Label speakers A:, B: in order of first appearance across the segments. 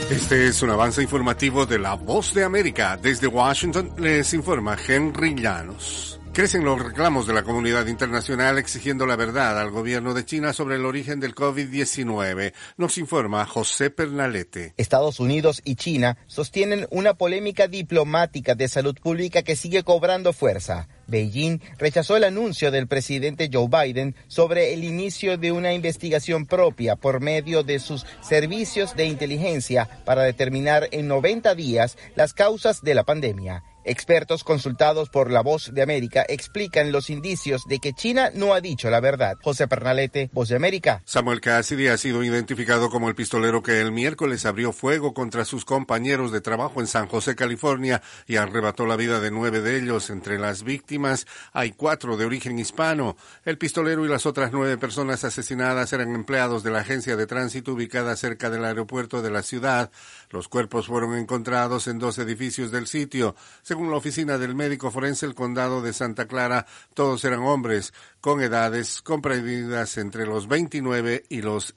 A: Este es un avance informativo de La Voz de América. Desde Washington les informa Henry Llanos. Crecen los reclamos de la comunidad internacional exigiendo la verdad al gobierno de China sobre el origen del COVID-19. Nos informa José Pernalete.
B: Estados Unidos y China sostienen una polémica diplomática de salud pública que sigue cobrando fuerza. Beijing rechazó el anuncio del presidente Joe Biden sobre el inicio de una investigación propia por medio de sus servicios de inteligencia para determinar en 90 días las causas de la pandemia. Expertos consultados por La Voz de América explican los indicios de que China no ha dicho la verdad. José Pernalete, Voz de América.
A: Samuel Cassidy ha sido identificado como el pistolero que el miércoles abrió fuego contra sus compañeros de trabajo en San José, California, y arrebató la vida de 9 de ellos. Entre las víctimas hay 4 de origen hispano. El pistolero y las otras 9 personas asesinadas eran empleados de la agencia de tránsito ubicada cerca del aeropuerto de la ciudad. Los cuerpos fueron encontrados en 2 edificios del sitio. Según la oficina del médico forense del condado de Santa Clara, todos eran hombres con edades comprendidas entre los 29 y los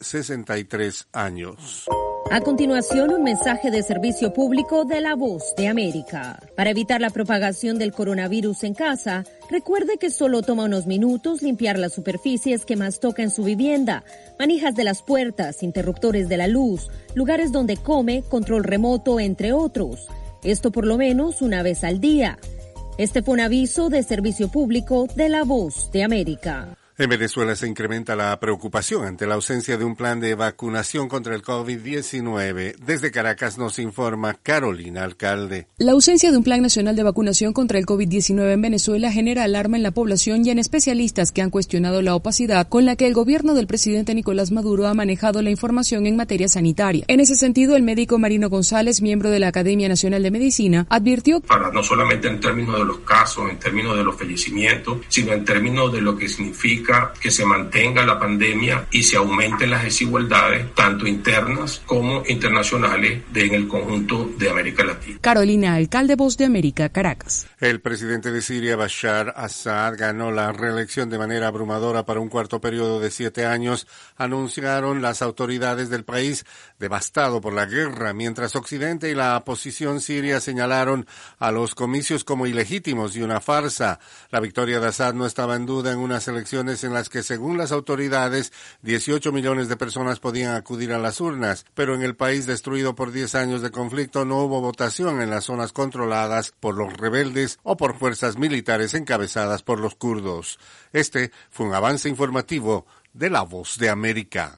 A: 63 años.
C: A continuación, un mensaje de servicio público de La Voz de América. Para evitar la propagación del coronavirus en casa, recuerde que solo toma unos minutos limpiar las superficies que más toca en su vivienda, manijas de las puertas, interruptores de la luz, lugares donde come, control remoto, entre otros. Esto por lo menos una vez al día. Este fue un aviso de servicio público de La Voz de América.
A: En Venezuela se incrementa la preocupación ante la ausencia de un plan de vacunación contra el COVID-19. Desde Caracas nos informa Carolina Alcalde.
D: La ausencia de un plan nacional de vacunación contra el COVID-19 en Venezuela genera alarma en la población y en especialistas que han cuestionado la opacidad con la que el gobierno del presidente Nicolás Maduro ha manejado la información en materia sanitaria. En ese sentido, el médico Marino González, miembro de la Academia Nacional de Medicina, advirtió
E: para no solamente en términos de los casos, en términos de los fallecimientos, sino en términos de lo que significa que se mantenga la pandemia y se aumenten las desigualdades, tanto internas como internacionales, en el conjunto de América Latina.
D: Carolina Alcalde, Voz de América, Caracas.
A: El presidente de Siria, Bashar Assad, ganó la reelección de manera abrumadora para un cuarto periodo de 7 años, anunciaron las autoridades del país devastado por la guerra, mientras Occidente y la oposición siria señalaron a los comicios como ilegítimos y una farsa. La victoria de Assad no estaba en duda en unas elecciones en las que, según las autoridades, 18 millones de personas podían acudir a las urnas, pero en el país destruido por 10 años de conflicto no hubo votación en las zonas controladas por los rebeldes o por fuerzas militares encabezadas por los kurdos. Este fue un avance informativo de La Voz de América.